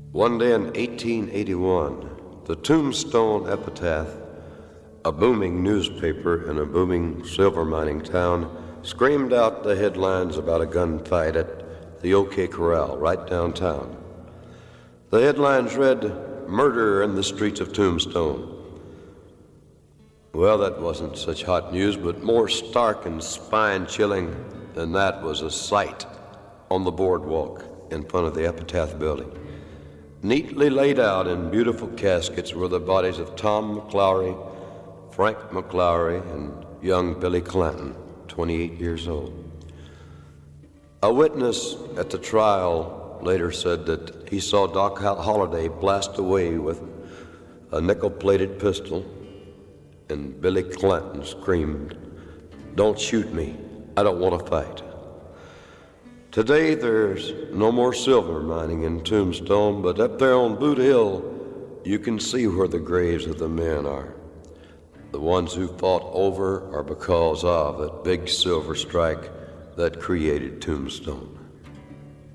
One day in 1881, the Tombstone Epitaph, a booming newspaper in a booming silver mining town, screamed out the headlines about a gunfight at the OK Corral right downtown. The headlines read, "Murder in the streets of Tombstone." Well, that wasn't such hot news, but more stark and spine-chilling than that was a sight on the boardwalk in front of the Epitaph building. Neatly laid out in beautiful caskets were the bodies of Tom McLaury, Frank McLaury, and young Billy Clanton, 28 years old. A witness at the trial later said that he saw Doc Holliday blast away with a nickel-plated pistol, and Billy Clanton screamed, "Don't shoot me, I don't want to fight." Today there's no more silver mining in Tombstone, but up there on Boot Hill you can see where the graves of the men are. The ones who fought over or because of that big silver strike that created Tombstone.